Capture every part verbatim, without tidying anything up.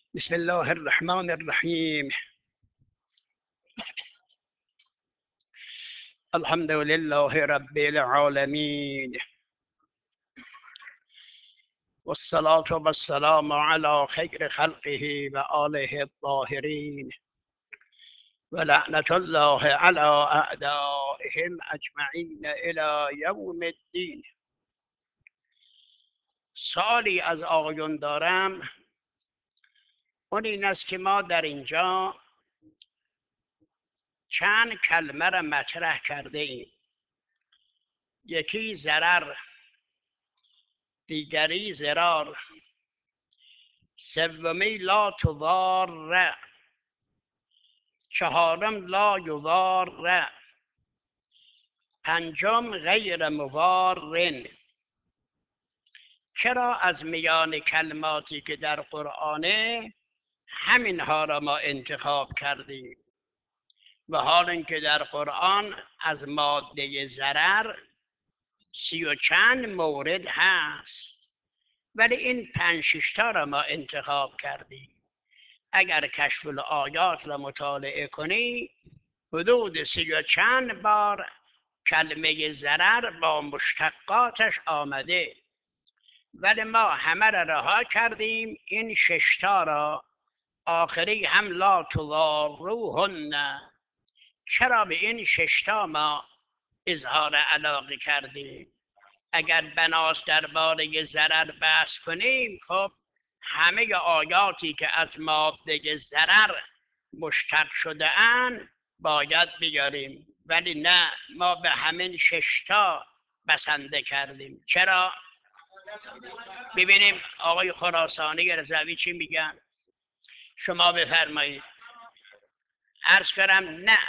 بسم الله الرحمن الرحیم. الحمد لله رب العالمین والصلاة والسلام على خیر خلقه و آله الطاهرین و لعنت الله على اعدائهم اجمعین الى یوم الدین. سالی از آقایون دارم، اون این است که ما در اینجا چند کلمه را مطرح کرده ایم. یکی ضرر، دیگری ضرار، سومی لا تضار، چهارم لا یضار، پنجم غیر مضار. چرا از میان کلماتی که در قرآنه همینها را ما انتخاب کردیم؟ و حال اینکه در قرآن از ماده ضرر سی و چند مورد هست، ولی این پنج ششتا را ما انتخاب کردیم. اگر کشف الآیات را مطالعه کنی، حدود سی و چند بار کلمه ضرر با مشتقاتش آمده، ولی ما همه را رها کردیم. این ششتا را، آخری هم لا تضاروهن. چرا به این ششتا ما اظهار علاقه کردیم؟ اگر بناس درباره ضرر بحث کنیم، خب همه آیاتی که از ماده ضرر مشتق شده اند باید بیاریم، ولی نه، ما به همین ششتا بسنده کردیم. چرا؟ ببینیم آقای خراسانی رضوی چی میگن. شما بفرمایید. عرض کردم نه،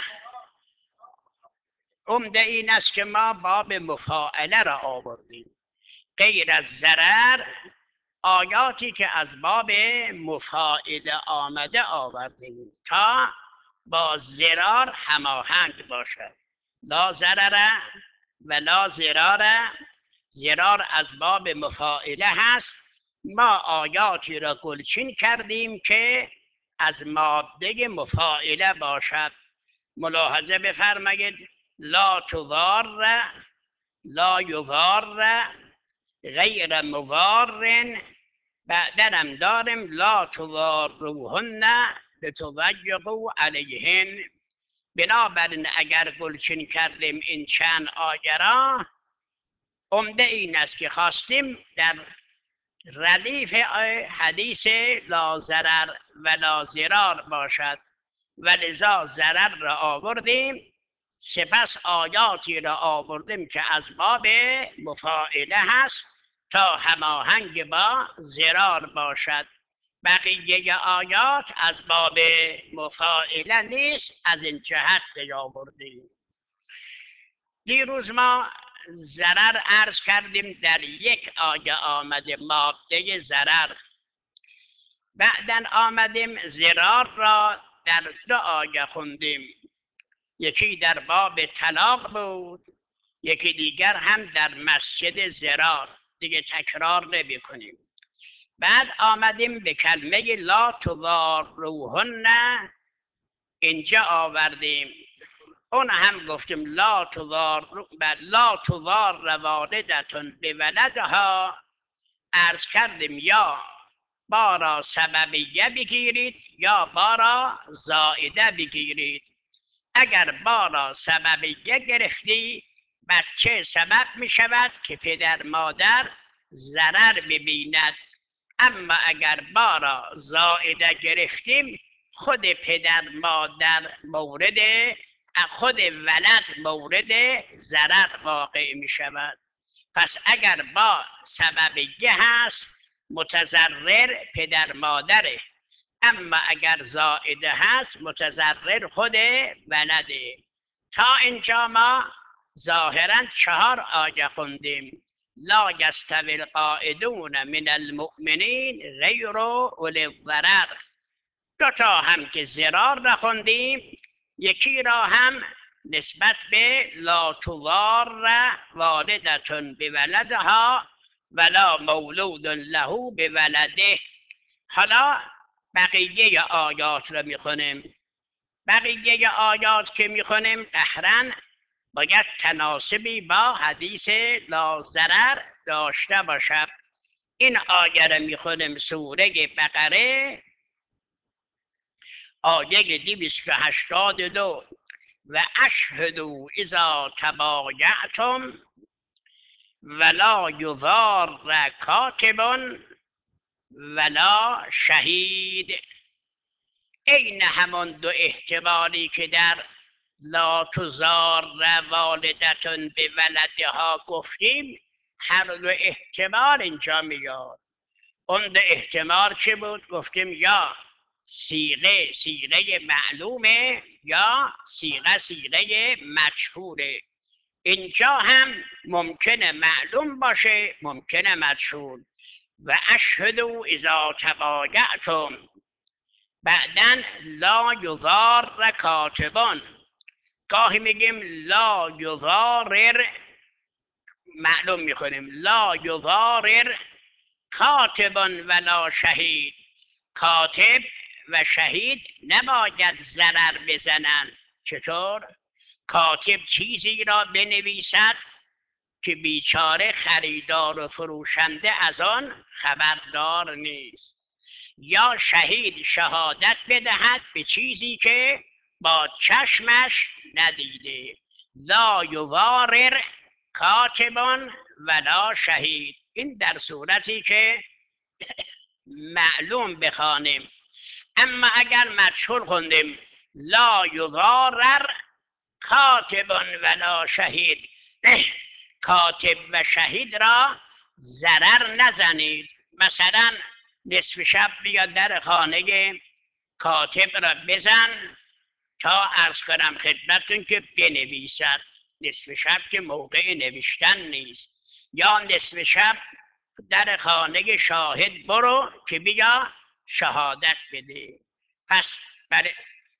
عمده این است که ما باب مفاعله را آوردیم. غیر از ضرر آیاتی که از باب مفاعله آمده آوردیم تا با ضرار هماهنگ باشد. لا ضرر و لا ضرار. ضرار از باب مفاعله هست. ما آیاتی را گلچین کردیم که از ماده مفاعله باشد. ملاحظه بفرمایید. لا تضار، لا یضار، غیر مضار. بعدنم داریم لا تضاروهن لتضیقوا علیهن. بنابراین اگر گلچین کردیم این چند آیه را، عمده این است که خواستیم در ردیف حدیث لا ضرر و لا ضرار باشد و لذا ضرر را آوردیم. سپس آیاتی را آوردیم که از باب مفاعله هست تا هماهنگ با ضرار باشد. بقیه آیات از باب مفاعله نیست، از این جهت آوردیم. دیروز ما ضرر عرض کردیم، در یک آیه آمده ماده ضرر. بعدن آمدیم ضرار را در دو آیه خوندیم. یکی در باب طلاق بود، یکی دیگر هم در مسجد ضرار. دیگه تکرار نمی کنیم. بعد آمدیم به کلمه لا تضاروهن، اینجا آوردیم. اون هم گفتیم لا تضار لا تضار والدتون به ولدها. عرض کردیم یا بارا سببیه بگیرید یا بارا زائده بگیرید. اگر بارا سببیه گرفتی، بچه سبب می شود که پدر مادر ضرر ببیند. اما اگر بارا زائده گرفتیم، خود پدر مادر مورد خود ولد مورد ضرر واقع می شود. پس اگر با سببیه هست، متضرر پدر مادره، اما اگر زائده هست متضرر خود ولده. تا اینجا ما ظاهرا چهار آیه خوندیم. لا یستوی القاعدون من المؤمنین غیر اولی الضرر. دو تا هم که ضرار را خوندیم، یکی را هم نسبت به لا تضار والدتون به ولدها ولا مولود له به ولده. حالا بقیه آیات رو میخونیم. بقیه آیات که میخونیم قهرن باید تناسبی با حدیث لا ضرر داشته باشد. این آیه رو میخونیم، سوره بقره آیه دویست و هشتاد و دو: و اشهدوا اذا تبایعتم ولا یضار کاتب ولا شهید. عین همان دو احتمالی که در لا تزار والدتون به ولدها گفتیم، هر دو احتمال اینجا میاد. اون دو احتمال چه بود؟ گفتیم یا صیغه صیغه معلومه یا صیغه صیغه مجهوله. اینجا هم ممکنه معلوم باشه، ممکنه مجهول. و اشهدوا اذا تبایعتم، بعدن لا یضار کاتبان، گاهی میگیم لا یضارر، معلوم میکنیم لا یضارر کاتبان ولا شهید. کاتب و شهید نباید ضرر بزنن. چطور؟ کاتب چیزی را بنویسد که بیچاره خریدار و فروشنده از آن خبردار نیست، یا شهید شهادت بدهد به چیزی که با چشمش ندیده. لا یضارر کاتبان ولا شهید. این در صورتی که معلوم بخوانیم. اما اگر مجهول خوندیم لا یضارر کاتبان ولا شهید، کاتب و شهید را ضرر نزنید. مثلا نصف شب بیاد در خانه کاتب را بزن تا عرض کنم خدمتون که بنویسد. نصف شب که موقع نوشتن نیست. یا نصف شب در خانه شاهد برو که بیا شهادت بده. پس برای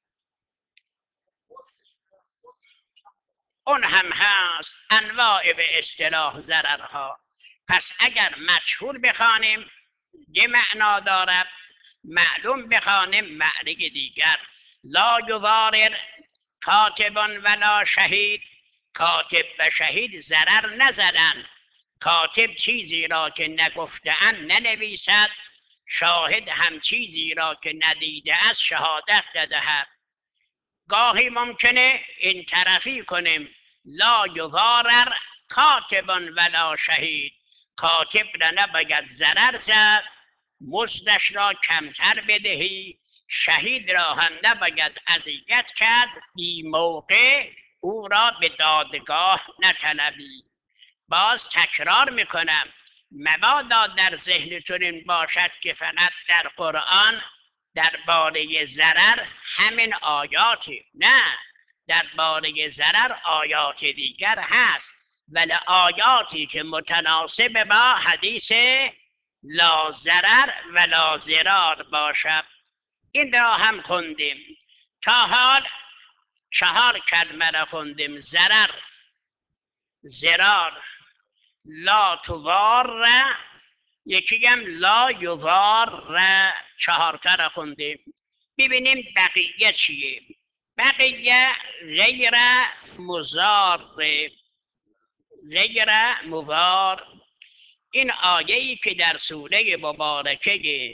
اون هم هست انواع به اصطلاح ضررها. پس اگر مجهول بخوانیم یه معنا دارد، معلوم بخوانیم معنی دیگر. لا یضارر کاتبان ولا شهید، کاتب و شهید ضرر نزدن. کاتب چیزی را که نگفته‌اند ننویسد، شاهد هم چیزی را که ندیده است شهادت ندهد. گاهی ممکنه این طرفی کنیم لا یضارر کاتبان ولا شهید، کاتب را نباید ضرر زد، مزدش را کمتر بدهی، شهید را هم نباید اذیت کرد، بی موقع او را به دادگاه نطلبی. باز تکرار میکنم، مبادا در ذهنتون این باشد که فقط در قرآن درباره ضرر همین آیاتی. نه، درباره ضرر آیات دیگر هست، ولی آیاتی که متناسب با حدیث لا ضرر ولا ضرار باشد. این را هم خوندیم. تا حال چهار کلمه را خوندیم: ضرر، ضرار، لا تضار، یکی هم لا یضار. چهار تا را خوندیم. ببینیم بقیه چیه. بقیه غیر مضار، غیر مضار. این آیه‌ای که در سوره مبارکه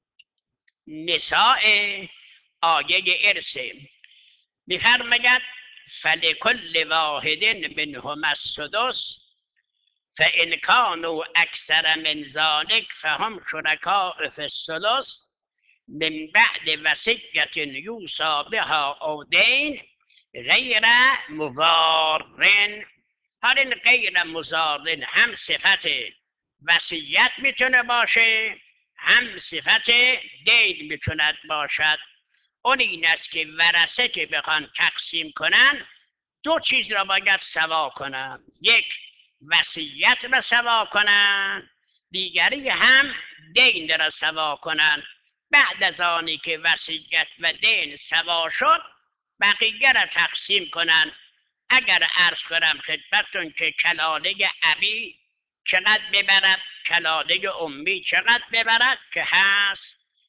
نساء، آیه ارث، می‌فرماید فلکل واحد منهما السدس فإن كانوا أكثر من ذلك فهم شركاء في الثلث من بعد وصية يوصى بها أو دين غیر مضار. حال این غیر مضار هم صفت وصیت میتونه باشه، هم صفت دین میتونه باشد. اون این است که ورثه که بخوان تقسیم کنن دو چیز را باید سوا کنن: یک وصیت را سوا کنن، دیگری هم دین را سوا کنن. بعد از آنی که وصیت و دین سوا شد بقیه را تقسیم کنن. اگر عرض کنم خدمتتون که کلاله ابی چقدر ببرد، کلاله امی چقدر ببرد که هست،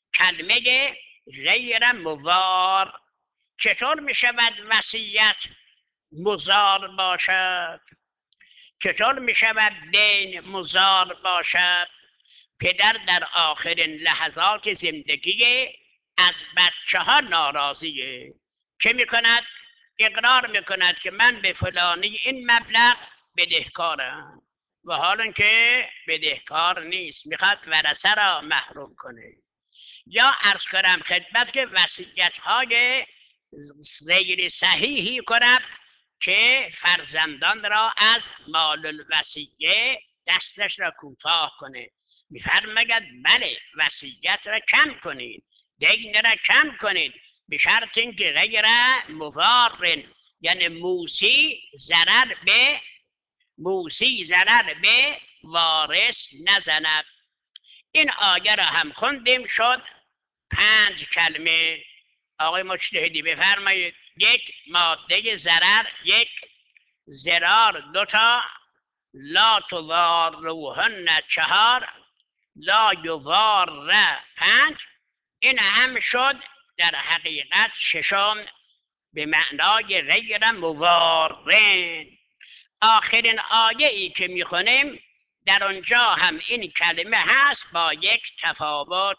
کلمه غیر مضار. چطور می شود وصیت مضار باشد؟ چطور می شود دین مضار باشد؟ پدر در آخرین لحظات زندگی از بچه ها ناراضیه. چه می کند؟ اقرار می کند که من به فلانی این مبلغ بدهکارم، و حالا که بدهکار نیست، میخواد ورثه را محروم کنه. یا عرض کنم خدمت که وصیت های غیر صحیحی کنم که فرزندان را از مال الوصیه دستش را کوتاه کنه. میفرماید بله وصیت را کم کنید، دین را کم کنید، به شرط اینکه غیر مضار، یعنی موسی ضرر به موسی ضرر به وارث نزند. این آیه را هم خوندیم، شد پنج کلمه. آقای مجتهدی بفرمایید. یک، ماده ضرر یک، ضرار دوتا، لا تضاروهن چهار، لا یضار پنج. این هم شد در حقیقت ششم به معنای غیر مضارین. آخرین آیه ای که میخونیم در آنجا هم این کلمه هست با یک تفاوت.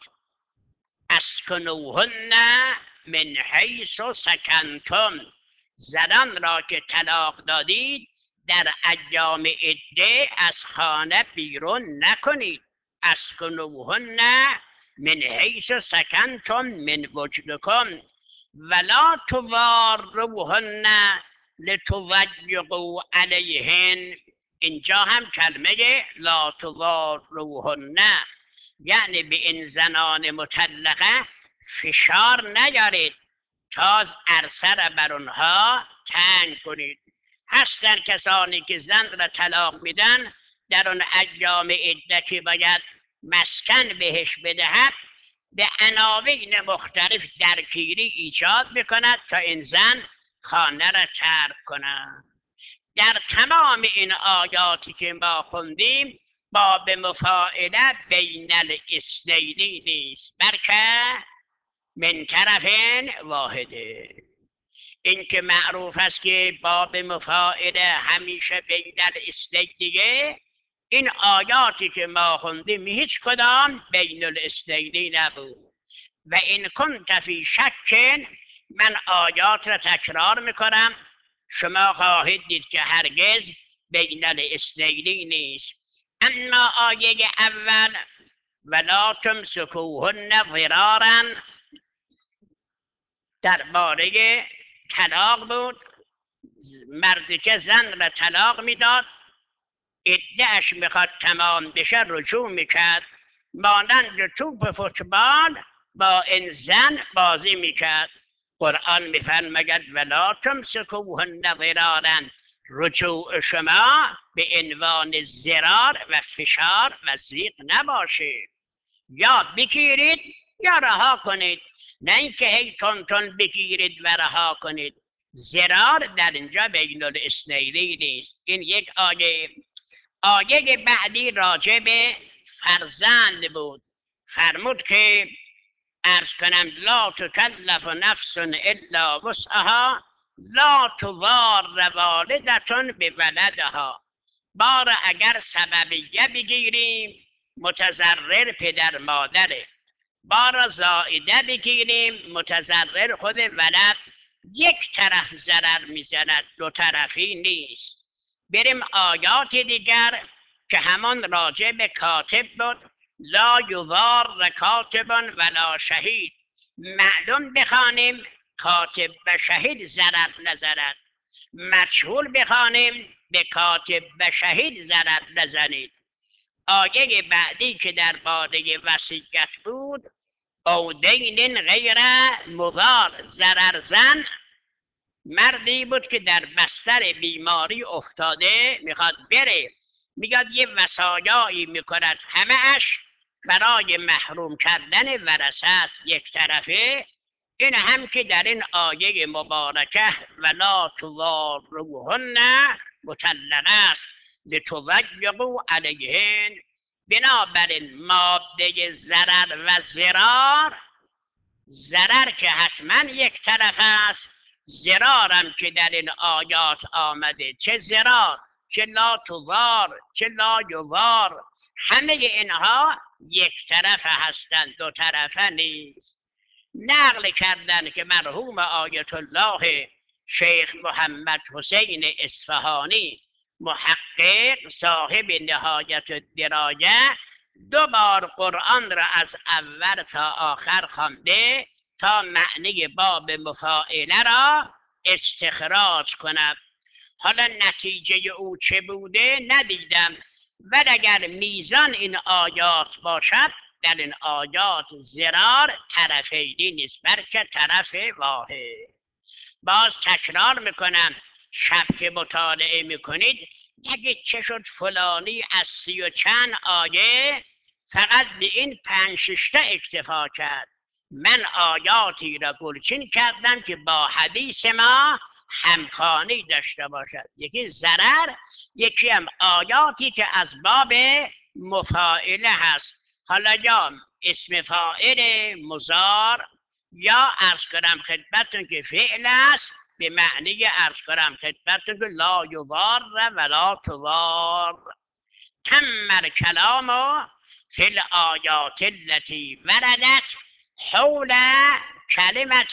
اسکنوهن من حیث سکنتم، زنان را که طلاق دادید در ایام عده از خانه بیرون نکنید. اسکنوهن من حیث سکنتم من وجدکم ولا تضاروهن لتضیقوا علیهن. اینجا هم کلمه لا تضاروهن، یعنی به این زنان مطلقه فشار نیارید تا عرصه را بر اونها تنگ کنید. هستن کسانی که زن را طلاق میدن در اون ایام عده که باید مسکن بهش بدهد، به عناوین مختلف درگیری ایجاد میکند تا این زن خانه را ترک کند. در تمام این آیاتی که ما خوندیم باب مفاعله بین الاثنین نیست، بلکه من طرفین واحده. این که معروف است که باب مفاعله همیشه بین الاثنین دیگه، این آیاتی که ما خوندیم هیچ کدام بین الاثنین نبود. و این کنت فی شک، من آیات را تکرار میکنم، شما خواهید دید که هرگز بین الاثنین نیست. اما آیه اول ولا تمسکوهن ضرارا درباره طلاق بود. مردی که زن را طلاق میداد، عده‌اش میخواد تمام بشه رجوع میکرد، مانند توپ فوتبال با این زن بازی میکرد. قرآن میفرماید ولا تمسکوهن ضرارا، رجوع شما به عنوان ضرار و فشار و ضیق نباشه، یا بگیرید یا رها کنید، نه اینکه هی تون تون بگیرید و رها کنید. ضرار در اینجا بین الاثنین نیست. این یک آیه. آیه بعدی راجع به فرزند بود. فرمود که عرض کنم لا تکلف نفس الا وسعها لا تضار والدة بولدها. بار اگر سببیه بگیریم متضرر پدر مادره، بار زائده بگیریم متضرر خود ولد. یک طرف ضرر میزند، دو طرفی نیست. بریم آیات دیگر که همان راجع به کاتب بود. لا یضار کاتب ولا شهید. معلوم بخوانیم کاتب و شهید ضرر نزند، مجهول بخوانیم به کاتب و شهید ضرر نزنید. آیه بعدی که درباره وصیت بود او دین غیر مضار، ضرر زن. مردی بود که در بستر بیماری افتاده میخواد بره، میگاد یه وصایایی میکند همه اش برای محروم کردن ورثه است یک طرفه. این هم که در این آیه مبارکه ولا تضاروهن مطلقه است لتضیقوا علیهن، بنابراین ماده ضرر و ضرار، ضرر که حتما یک طرف است، ضرارم که در این آیات آمده، چه ضرار چه لا تضار چه لا یضار، همه اینها یک طرف هستند، دو طرفه نیست. نقل کردن که مرحوم آیت الله شیخ محمد حسین اصفهانی محقق صاحب نهایت الدرایه دو بار قرآن را از اول تا آخر خوانده تا معنی باب مفاعله را استخراج کند. حالا نتیجه او چه بوده ندیدم، ولی اگر میزان این آیات باشد، در این آیات ضرار طرفینی نیست بلکه طرف واحد. باز تکرار میکنم، شب که مطالعه میکنید نگید چه شد فلانی از سی و چند آیه فقط به این پنج ششتا اکتفا کرد. من آیاتی را گلچین کردم که با حدیث ما همخوانی داشته باشد، یکی ضرر، یکی هم آیاتی که از باب مفاعله هست، حالا یا اسم فاعل مضار یا عرض کنم خدمتتون که فعل است به معنی عرض کنم خدمتتون که لا یضار ولا تضار. تم الکلام فی الآیات التي وردت حول کلمت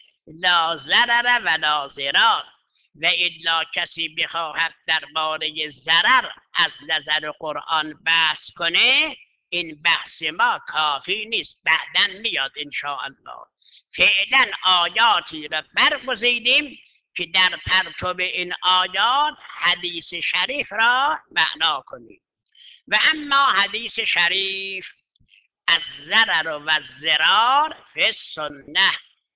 لا ضرر ولا ضرار، و الا کسی بخواهد درباره ضرر از نظر قرآن بحث کنه، این بحث ما کافی نیست، بعداً میاد انشاءالله. فعلا آیاتی را برگزیدیم که در پرتو این آیات حدیث شریف را معنا کنیم. و اما حدیث شریف از ضرر و ضرار فی السنه،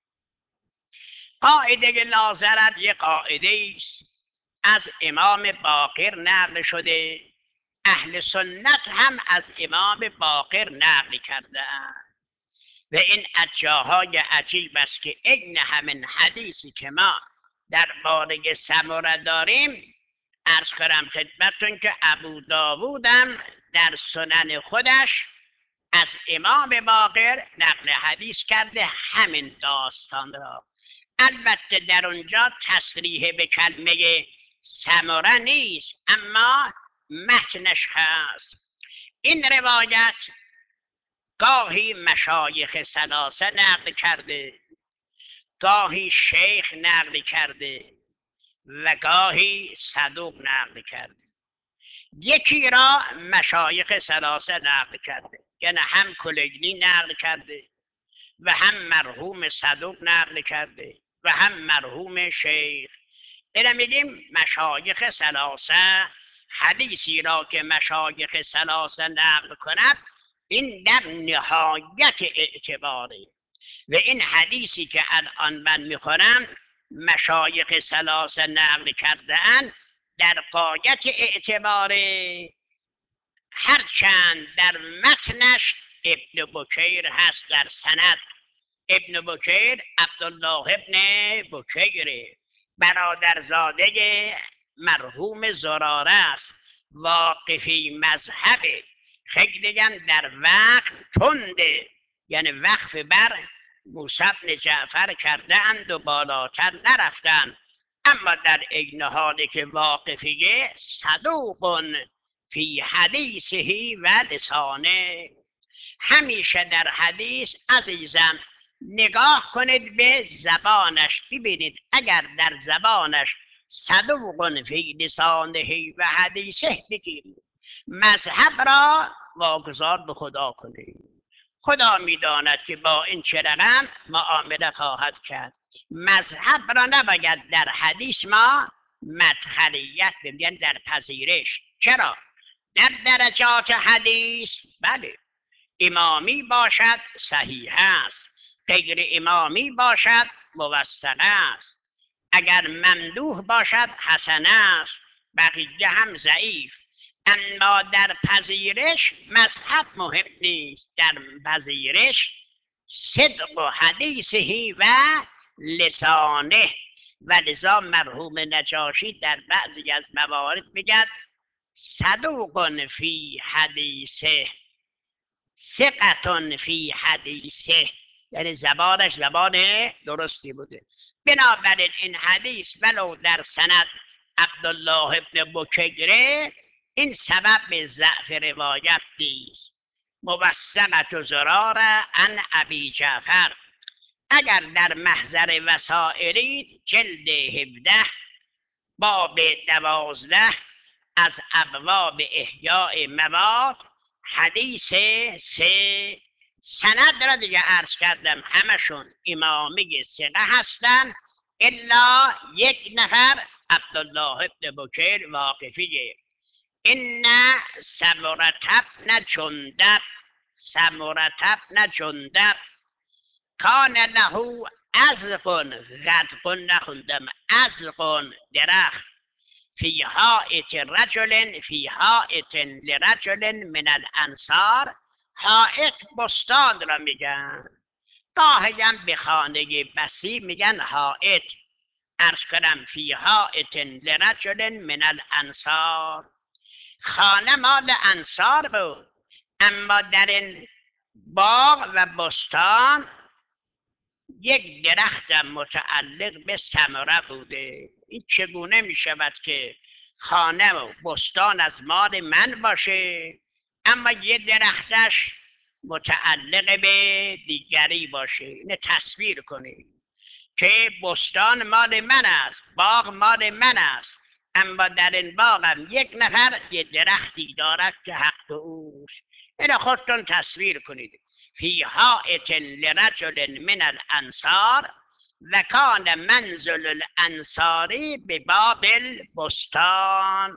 قاعده لا ضرر یک قاعده است از امام باقر نقل شده، اهل سنت هم از امام باقر نقل کرده‌اند. و این از جاهای عجیب است که این همین حدیثی که ما درباره سمره داریم، عرض کنم خدمتتون که ابو داوودم در سنن خودش از امام باقر نقل حدیث کرده همین داستان را. البته در اونجا تصریح به کلمه سمره نیست، اما متنش هست. این روایت گاهی مشایخ ثلاثه نقل کرده، گاهی شیخ نقل کرده و گاهی صدوق نقل کرده. یکی را مشایخ ثلاثه نقل کرده، یعنی هم کلینی نقل کرده و هم مرحوم صدوق نقل کرده و هم مرحوم شیخ. اینا میگیم مشایخ ثلاثه. حدیثی را که مشایخ ثلاثه نقل کند این در نهایت اعتباره، و این حدیثی که الان من میخورم مشایخ ثلاثه نقل کرده در غایت اعتباره، هرچند در متنش ابن بکیر هست. در سند ابن بکیر عبدالله ابن بکیر برادرزاده مرحوم زراره است، واقفی مذهبه، خیلی هم در وقت تنده، یعنی وقف بر موسی بن جعفر کرده اند و بالاتر نرفتن، اما در عین حالی که واقفیه صدوق فی حدیثه و لسانه. همیشه در حدیث عزیزم نگاه کنید به زبانش، ببینید اگر در زبانش صدوق فی لسانه و حدیثه بگیرید، مذهب را واگذار به خدا کنید. خدا میداند که با این چه رقم معامله خواهد کرد. مذهب را نباید در حدیث ما مدخلیت بگن، در پذیرش. چرا؟ در درجات حدیث بله امامی باشد صحیح است، غیر امامی باشد موثق است، اگر ممدوح باشد حسن است، بقیه هم ضعیف. اما در پذیرش مذهب مهم نیست، در پذیرش صدق و حدیثه و لسانه. و لذا مرحوم نجاشی در بعضی از موارد میگد صدوق فی حدیثه ثقة فی حدیثه، یعنی زبانش زبان درستی بوده. بنابراین این حدیث ولو در سند عبدالله ابن بکیره، این سبب به ضعف روایت نیست. موثقة زرار عن ابی جعفر، اگر در محضر وسائلی جلد هفده باب دوازده از ابواب احیاء مواد حدیث سه، سند را دیگه عرض کردم همشون امامی ثقه هستن الا یک نفر عبدالله ابن بکیر واقفیه. این سمرة بن جندب، سمرة بن جندب کان له ازق، غدق نخوندم، ازق درخت، فی حائط رجل، فی حائط لرجل من الانصار، حائط بستان را میگن، گاهی هم به خانه بسی میگن حائط. عرض کنم فی حائط لرجل من الانصار، خانه مال انصار بود، اما در این باغ و بستان یک درخت متعلق به ثمره بوده. این چگونه می شود که خانه و بستان از مال من باشه اما یه درختش متعلق به دیگری باشه؟ اینه تصویر کنید که بستان مال من است، باغ مال من است، اما در این باغم یک نفر یه درختی دارد که حق اوست. اینه خودتون تصویر کنید. فی حائط لرجل من الانصار و کان منزل الانصاری به باب البستان،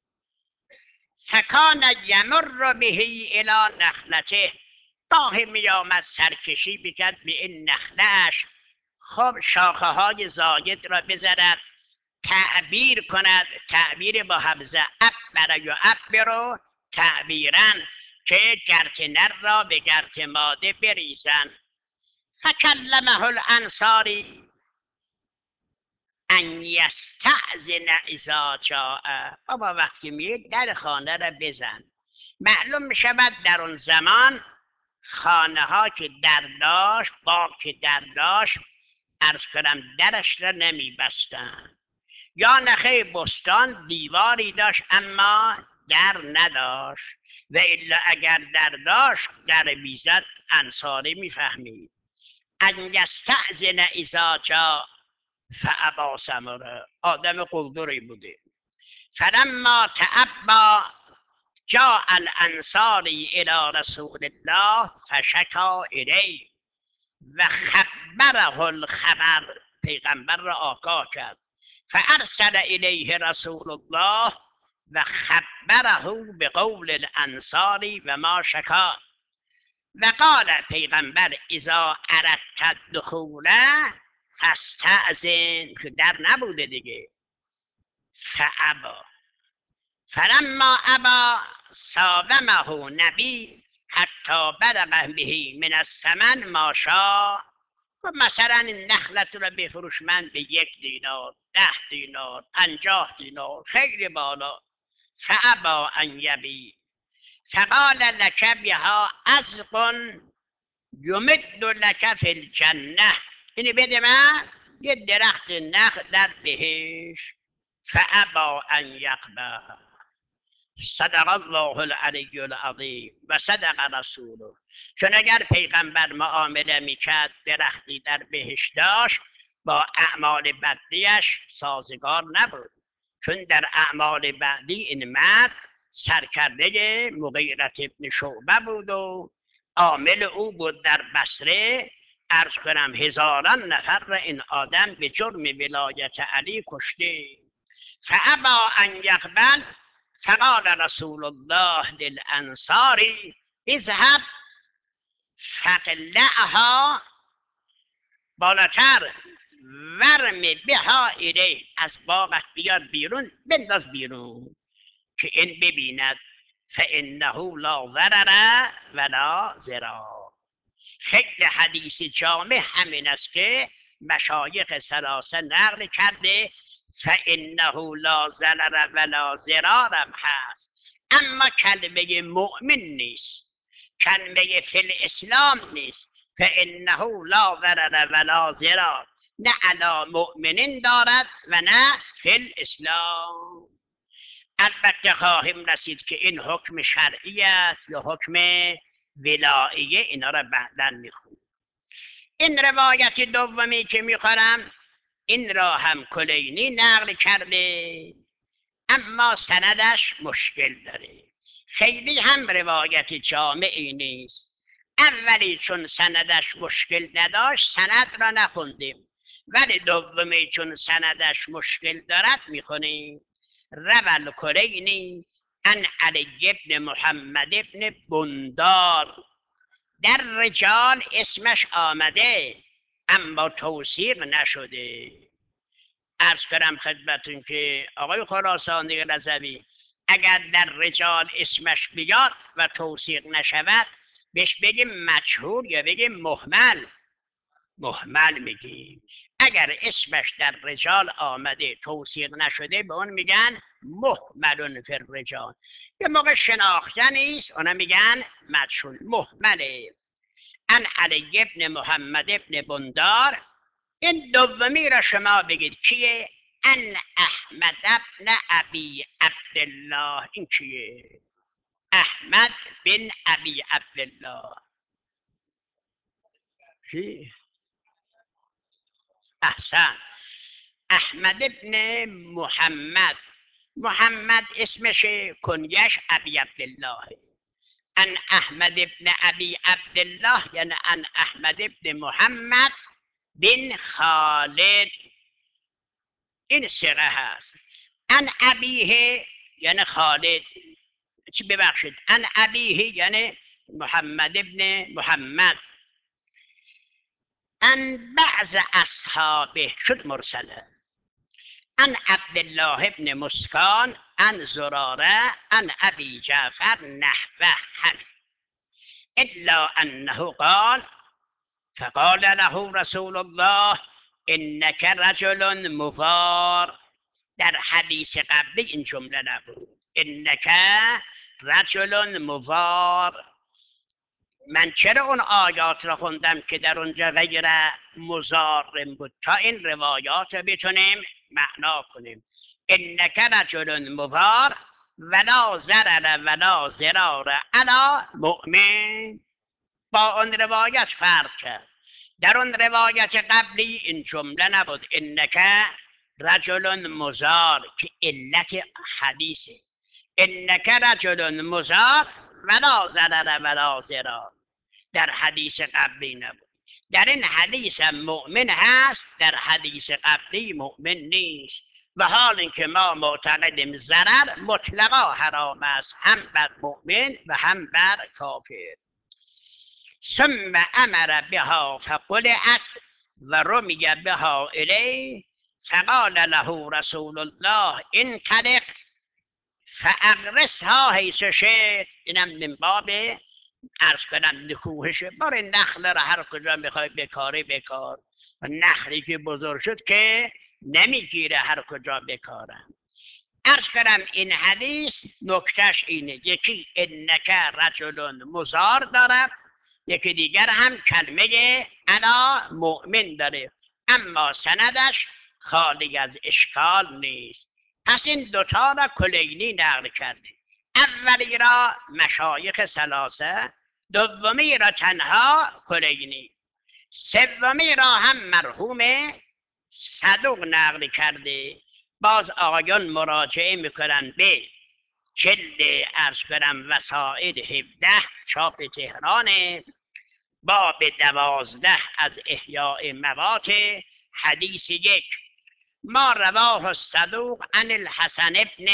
فکان یمر به الی نخلته، گاهی می آمد سرکشی بکرد به این نخلهش، خب شاخه های زاید را بزند، تعبیر کند، تعبیر با حمزه ابر یا ابر تعبیرا، که گرت نر را به گرت ماده بریزن. فکلمه الانصاری ان یستأذن اذا جاء، بابا وقتی میاد در خانه را بزن. معلوم میشود در اون زمان خانه ها که در داشت، باغ که در داشت، عرض کنم درش را نمی بستن، یا نخیر بستان دیواری داشت اما در نداشت، و الا اگر در داشت در بیزد انصاری میفهمید. ان یستأذن اذا جاء فابا ثمره، آدم قلدری بوده. فلما تعبا جاء الانصاری الى رسول الله فشکا الیه و خبره الخبر، پیغمبر را آگاه کرد. فارسل الیه رسول الله و خبره بقول الانصاری و ما شکا، و قال پیغمبر اذا اردت الدخول فاستأذن، که در نبوده دیگه. فابا، فلما ابا ساومه نبی حتی بلغ به من الثمن ما شاء، و مثلا این نخلت رو بفروش من به یک دینار، ده دینار، پنجاه دینار، خیلی بالا. فابا ان یبی، فقال لک بها ازق یمد لک فی الجنه، اینو بده من یه درخت نخل در بهشت. فابا ان یقبل. صدق الله العلی العظیم و صدق رسوله. چون اگر پیغمبر معامله میکرد درختی در بهشت داشت، با اعمال بدیش سازگار نبود، چون در اعمال بعدی این مرد سرکرده مغیرة ابن شعبه بود و عامل او بود در بصره. عرض کنم هزاران نفر را این آدم به جرم ولایت علی کشته. فابا ان یقبل، فقال رسول الله للانصاری اذهب فقلعها، بالاتر، ورم بها الیه، از باغت بیار بیرون، بنداز بیرون که این ببیند. فانه لا ضرر ولا ضرار. خیلی حدیث جامع همین است که مشایخ ثلاثه نقل کرده. فانه لا ضرر ولا ضرار هم هست. اما کلمه مؤمن نیست، کلمه فی الاسلام نیست. فانه لا ضرر ولا ضرار، نه علی مؤمنین دارد و نه فی الاسلام. البته خواهیم رسید که این حکم شرعی است یا حکم ولاییه، اینا را بعدا میخونیم. این روایت دومی که میخورم این را هم کلینی نقل کرده، اما سندش مشکل داره، خیلی هم روایت جامعی نیست. اولی چون سندش مشکل نداشت سند را نخوندیم، ولی دومی چون سندش مشکل دارد میخونیم. روى الکلینی عن علی بن محمد بن بندار. در رجال اسمش آمده اما توثیق نشده. عرض کردم خدمتون که آقای خراسانی رضوی اگر در رجال اسمش بیاد و توثیق نشود بهش بگیم مجهول یا بگیم مهمل. مهمل میگیم. اگر اسمش در رجال آمده توثیق نشده به اون میگن مهمل فی الرجال. یه موقع شناخته نیست اونا میگن مجهول، مهمله. ان علی بن محمد بن بندار. این دومی را شما بگید کیه؟ ان احمد بن ابی عبدالله. این کیه؟ احمد بن ابی عبدالله. کی؟ احسن. احمد بن محمد. محمد اسمش کنیش ابی عبدالله. ان احمد بن ابی عبدالله یعنی ان احمد بن محمد بن خالد. این صیغه هست. ان ابیه یعنی خالد، چی ببخشید ان ابیه یعنی محمد بن محمد. ان بعض اصحابه شد مرسله. ان عبدالله بن مسکان ان زراره ان ابی جعفر نحوه همین. الا انه قال فقال له رسول الله انك رجل مفار. در حدیث قبلی این جمله نبود، انک رجل مفار. من چرا اون آیات را خوندم که در اونجا غیر مضارم بود تا این روایات بتونیم معنا کنیم. انک رجل مفار ولا ضرر ولا ضرار علی مؤمن. با اون روایت فرق کرد. در اون روایت قبلی این جمله نبود انک رجل مزار که علت حدیثه. انک رجل مزار ولا ضرر ولا ضرار. در حدیث قبلی نبود. در این حدیث مؤمن هست، در حدیث قبلی مؤمن نیست. و حال اینکه ما معتقدیم ضرر مطلقا حرام است، هم بر مؤمن و هم بر کافر. ثم امر بها فقلعت و رمی بها الیه فقال له رسول الله انطلق فاغرسها حیث شئت. اینم من باب عرض کنم نکوهش. بار نخل را هر کجا میخوای بکاری بکار. نخلی که بزرگ شد که نمیگیره هر کجا بکارم. عرض کنم این حدیث نکتش اینه، یکی انک رجل مزار داره، یکی دیگر هم کلمه انا مؤمن داره، اما سندش خالی از اشکال نیست. پس این دوتا را کلینی نقل کرده. اولی را مشایخ ثلاثه، دومی را تنها کلینی، سومی را هم مرحوم صدوق نقل کرده. باز آقایان مراجعه میکنن به جلد عرض کنم وسائد هفده چاپ تهران، باب دوازده از احیاء موات، حدیث یک. ما رواه الصدوق عن الحسن ابن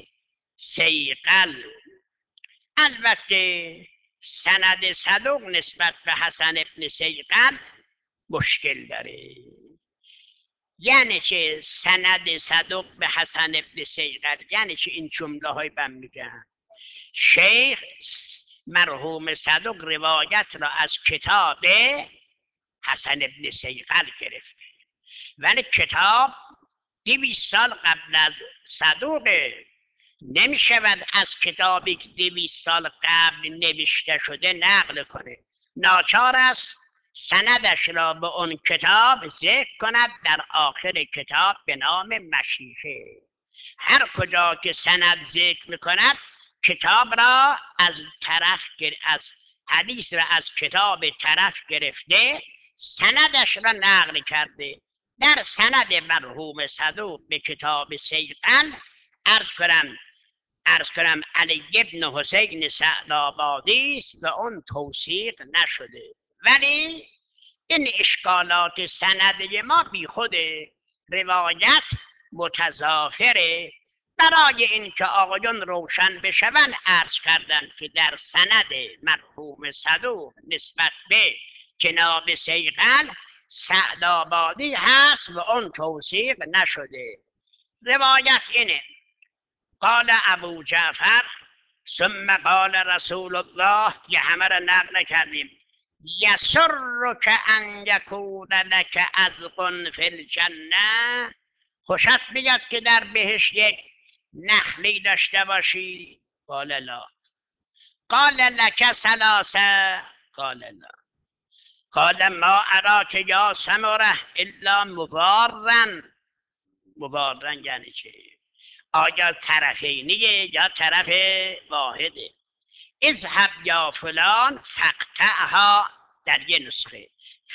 سیقل. البته سند صدوق نسبت به حسن ابن سیقل مشکل داره. یعنی که سند صدوق به حسن ابن سیقل یعنی که این جمله های بم میگن شیخ مرحوم صدوق روایت را از کتاب حسن ابن سیقل گرفته، ولی کتاب دویست سال قبل از صدوقه. نمی شود از کتابی که دویست سال قبل نوشته شده نقل کنه. ناچار است سندش را به اون کتاب ذکر کند در آخر کتاب به نام مشیخه. هر کجا که سند ذکر میکند کتاب را از طرف از حدیث را از کتاب طرف گرفته سندش را نقل کرده. در سند مرحوم صدوق به کتاب سیقل عرض کنم عرض کنم علی ابن حسین سعدآبادی است و اون توثیق نشده، ولی این اشکالات سندی ما بی خود روایت متضافره. برای اینکه آقایان روشن بشوند عرض کردند که در سند مرحوم صدوق نسبت به جناب سیقل سعدآبادی هست و اون توثیق نشده. روایت اینه: قال ابو جعفر ثم قال رسول الله، که همه را نقل کردیم، یسرک ان یکون لک عذق فی الجنه، خوشت بیاد که در بهشت یک نخلی داشته باشی؟ قال لا. قال لک ثلاثه؟ قال لا. قال ما اراک یا ثمره الا مبارا. مبارا یعنی چه؟ آیا طرفینیه یا طرف واحده؟ اذهب یا فلان فقطعها در یه نسخه،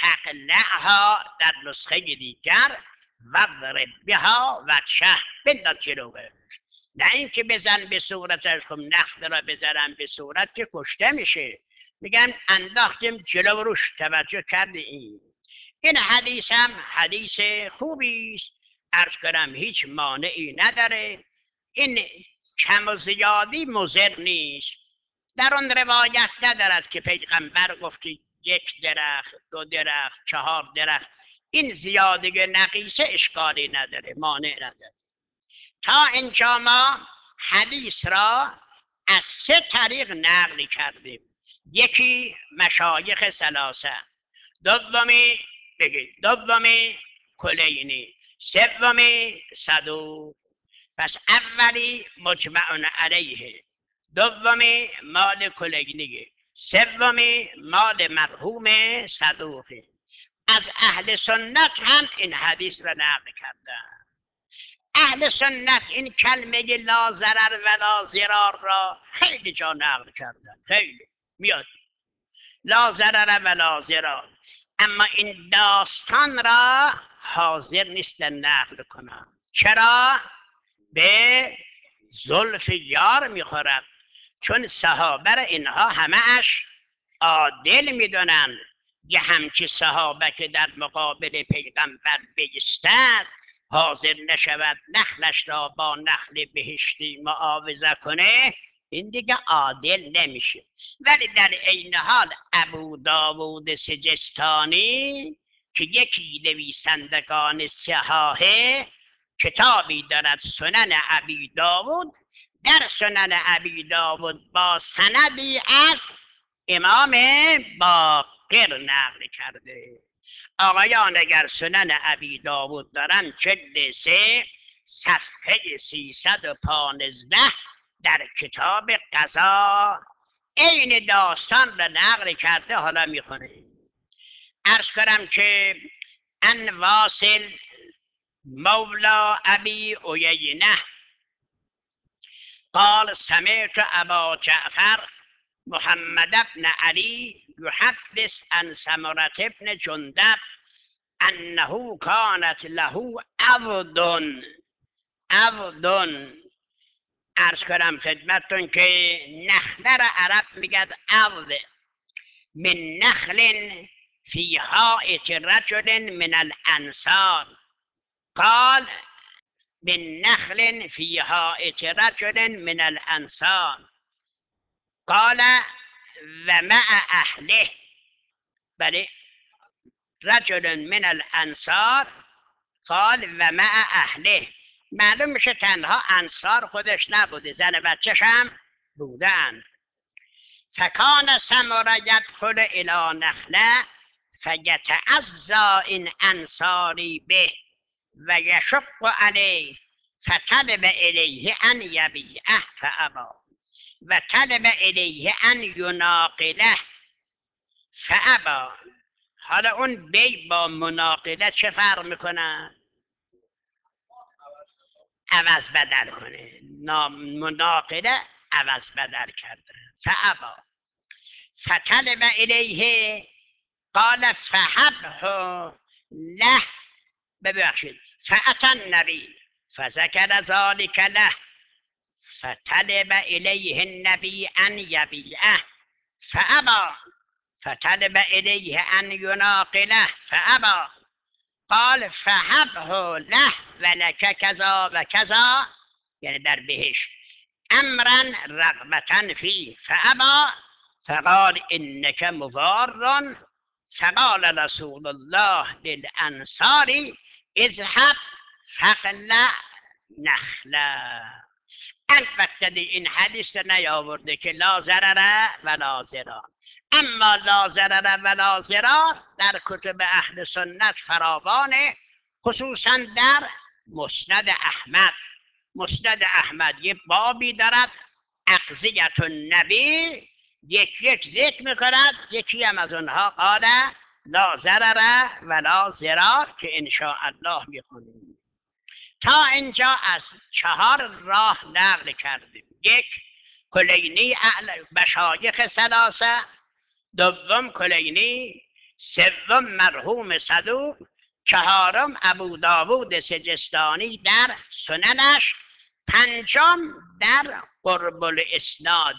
فقلعها در نسخه دیگر، وضرب بها وجهه، بنداز جلوه. نه اینکه بزن به صورتش. خب نخل را بزنم به صورت که کشته میشه. میگن انداختیم جلو روش، توجه کرده این این حدیث هم حدیث خوبی است، عرض کنم هیچ مانعی نداره. این کم و زیادی مضر نیست. در آن روایت ندارد که پیغمبر گفتی یک درخت، دو درخت، چهار درخت. این زیاده نقیصه اشکالی نداره، مانع نداره. تا اینجا ما حدیث را از سه طریق نقل کردیم. یکی مشایخ ثلاثه، دومی بگید دومی کلینی، سومی صدوق. پس اولی مجمع علیه، دومی مال کلینی، سومی مال مرحوم صدوقه. از اهل سنت هم این حدیث را نقل کردن. اهل سنت این کلمه لا ضرر ولا ضرار را خیلی جا نقل کردن، خیلی میاد لا ضرر ولا ضرار، اما این داستان را حاضر نیستن نقل کنن. چرا؟ به زلف یار میخورد، چون صحابه را اینها همه اش عادل میدونن. یه همچی صحابه که در مقابل پیغمبر بیستد حاضر نشود نخلش را با نخل بهشتی معاوضه کنه، این دیگه عادل نمیشه. ولی در عین حال ابو داوود سجستانی که یکی نویسندگان صحاحه کتابی دارد سنن ابی داوود، در سنن ابی داوود با سندی از امام باقر نقل کرده. آقایان اگر سنن ابی داوود دارن جلد سه صفحه سیصد و پانزده در کتاب قضا این داستان را نقل کرده. حالا میخونه. عرض کنم که ان واصل مولا ابی عیینه قال سمعت ابا جعفر محمد بن علی یحدث عن سمرة بن جندب انه كانت له عبد عبد. عرض کنم خدمتتون که نخله را عرب میگد عبد. من نخل فی حائط رجل من الانصار قال من نخل فی حائط رجل من الانصار قال و مع اهله. بله، رجل من الانصار قال و مع اهله. معلوم میشه تنها انصار خودش نبوده، زن بچه‌ش هم بودن. فکان سمره یدخل الی نخله فیتعزا این انصاری به و یشق علیه فطلب الیه ان یبیعه فابا و طلب الیه ان یناقله فابا. حالا اون بی با مناقله چه فرق میکنه؟ عوض بدل کنه. مناقله عوض بدل کرده. فابا فطلب الیه قال فحبه له، ببخشید فأتى النبی فذكر ذلك له فطلب الیه النبی ان یبیعه فابا فطلب الیه ان یناقله فابا قال فهبه له ولک کذا و کذا، یعنی در بهش امرا رغبتا فی فابا فقال انک مضار. فقال رسول الله للانصار اذهب فقلع نخله. البته این حدیث نیاورده که لا ضرر ولا ضرار، اما لا ضرر ولا ضرار در کتب اهل سنت فراوانه، خصوصا در مسند احمد. مسند احمد یه بابی دارد اقضیت النبی، یک یک ذکر میکند، یکی هم از اونها قال لا ضرر ولا ضرار که انشاء الله میخونیم. تا اینجا از چهار راه نقل کردیم: یک، کلینی مشایخ ثلاثه، دوم کلینی، سوم مرحوم صدوق، چهارم ابو داوود سجستانی در سننش، پنجم در قرب الاسناد.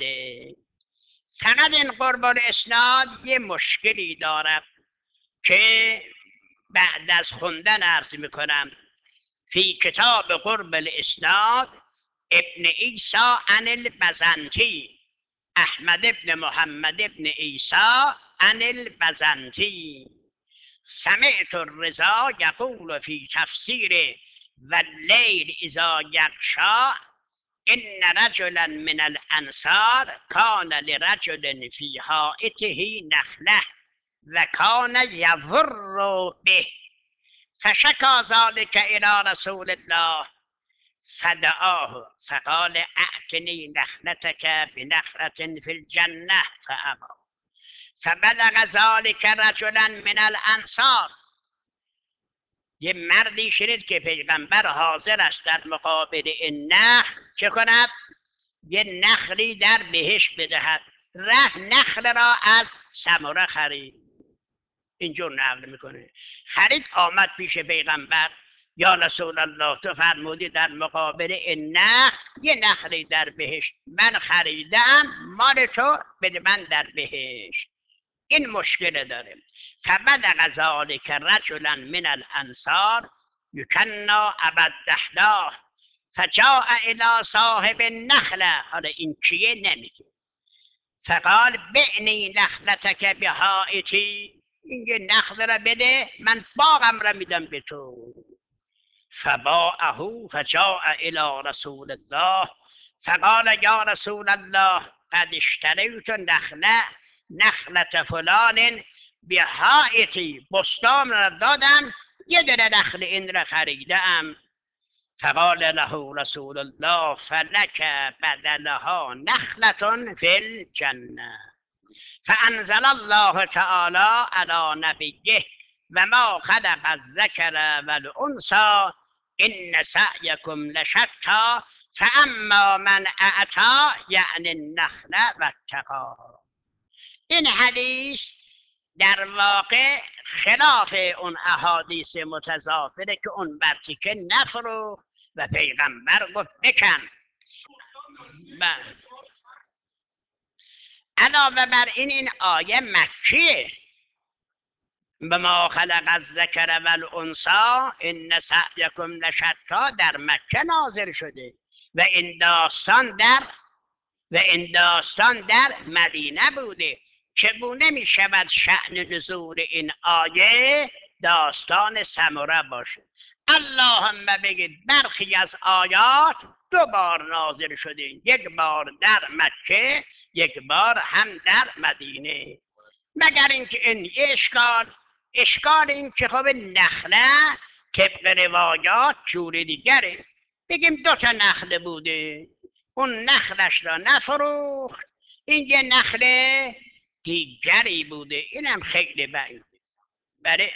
فقط این قرب الاسناد یه مشکلی دارد که بعد از خوندن عرض میکنم. فی کتاب قرب الاسناد ابن عیسی عن البزنطی، احمد ابن محمد ابن عیسی عن البزنطی، سمعت الرضا یقول فی تفسیر واللیل اذا یغشی ان رجلا من الانصار کان لرجل فی حائطه نخله و کان یضر به فشکا ذلك الى رسول الله فدعاه فقال اعتنی نخلتك بنخلة في الجنة فابا فبلغ ذلك رجلا من الانصار. یه مردی شنید که پیغمبر حاضر است در مقابل این نخل چه کند؟ یه نخلی در بهش بدهد. رفت نخل را از ثمره خرید. اینجور نقل میکنه. خرید آمد پیش پیغمبر: یا رسول الله، تو فرمودی در مقابل این نخل یه نخلی در بهش، من خریدم، مال تو بده من در بهش. این مشکل داره. فبلغ ذلك رجلا من الانصار یکنا ابا الدحداح فجاء الى صاحب النخله. حالا این کیه نمیگه. فقال بعنی نخلتک بحائطی، این یه نخل را بده، من باغم را میدم به تو. فباعه فجاء الى رسول الله فقال یا رسول الله قد اشتریت نخله نخلت فلان بحائطی، بستان را دادم، یه دونه نخل این را خریدم. فقال له رسول الله فلک بدلها نخلة فی الجنه. فانزل الله تعالی علی نبیه و ما خلق الذکر والانثی ان سعیکم لشتی فاما من اعطی یعنی النخل واتقی. این حدیث در واقع خلاف اون احادیث متضافره که اون برتی که نفروخت و پیغمبر گفت بکن. علاوه بر این این آیه مکیه. به ما خلق الذکر والانثی ان سعیکم لشتی در مکه نازل شده و این داستان در و این داستان در مدینه بوده. چگونه می شود شأن نزول این آیه داستان سمره باشه؟ اللهم بگید برخی از آیات دو بار نازل شده، یک بار در مکه، یک بار هم در مدینه. مگر اینکه این اشکال اشکال این که خب نخله طبق روایات جور دیگره. بگیم دو تا نخله بوده، اون نخلش را نفروخت، این یه نخل دیگری بوده، اینم خیلی بعید. برای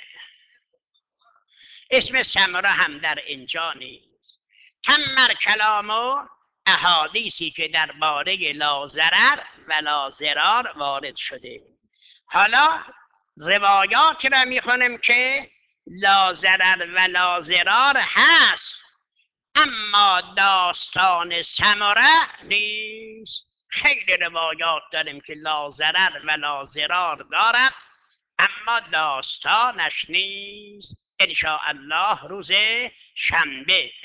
اسم ثمره هم در اینجا نیست. تمر کلام و احادیثی که درباره لا ضرر و لا ضرار وارد شده. حالا روایات را میخونیم که لا ضرر و لا ضرار هست، اما داستان ثمره نیست. خیلی روایات داریم که لا ضرر و لا ضرار دارد، اما داستانش نیست. ان شاء الله روز شنبه